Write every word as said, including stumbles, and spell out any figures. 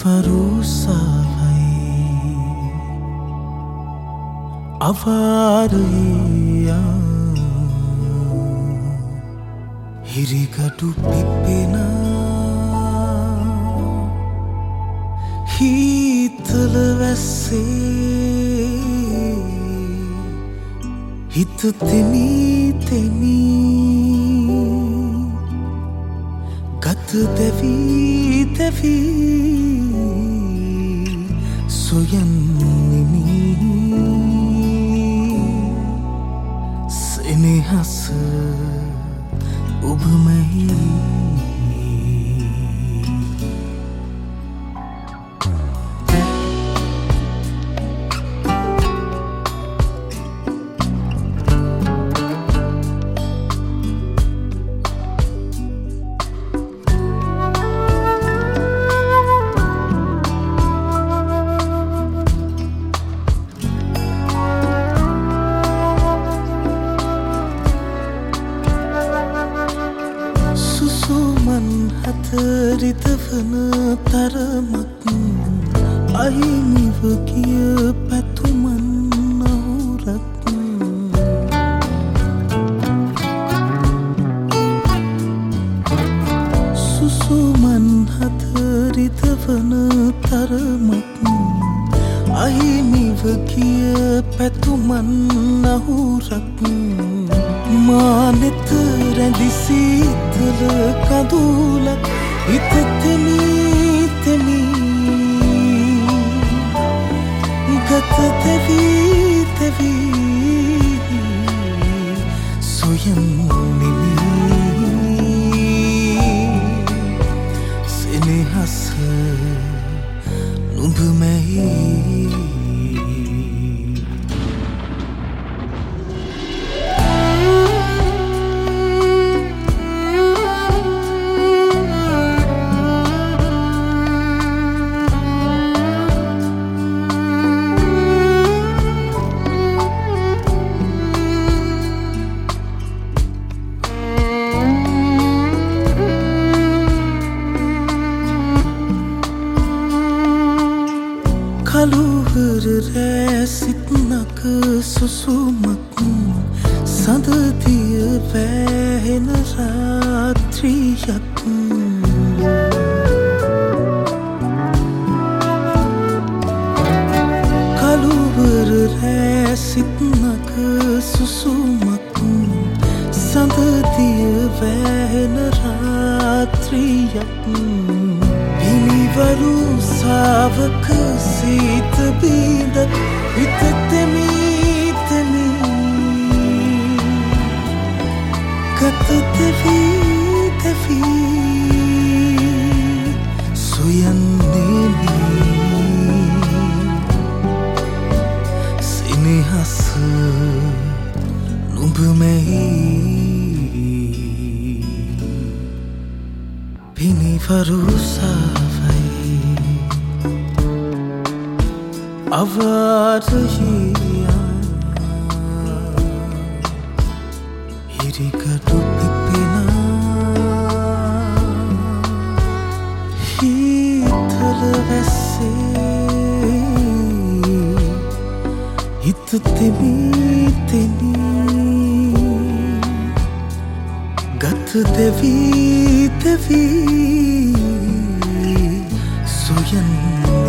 වරුසාවයි අවාරයා හිරිකටු පිපෙන හීතල වැස්සේ හිත තෙමී තෙමී ගත දෙවී දෙවී සොයන්නෙමි සෙනෙහස ඔබමයි රිතවන තරමක් අහිමිව කිය පැතුමන් නවුරක් සුසුමන් හත රිතවන තරමක් අහිමිව කිය පැතුමන් නවුරක් මානෙත රැඳි සීතල කඳුලක් හිත තෙමී තෙමී ගත දෙවී දෙවී සොයන්නෙමි සෙනෙහස නුඹමයි කළුවර රැසිත්නක සුසුමක් සඳදිය වැහෙන රාත්‍රියක් කළුවර රැසිත්නක සුසුමක් සඳදිය වැහෙන රාත්‍රියක් වරුසාවක සීත බිඳක් හිත තෙමී තෙමී ගත දෙවී දෙවී සොයන්නෙමි සෙනෙහස නුඹමයි පිනි වරුසාවයි අවාරහියා හිරිකටු පිපෙන හීතල වැස්සේ හිත තෙමී තෙමී ගත දෙවී දෙවී සොයන්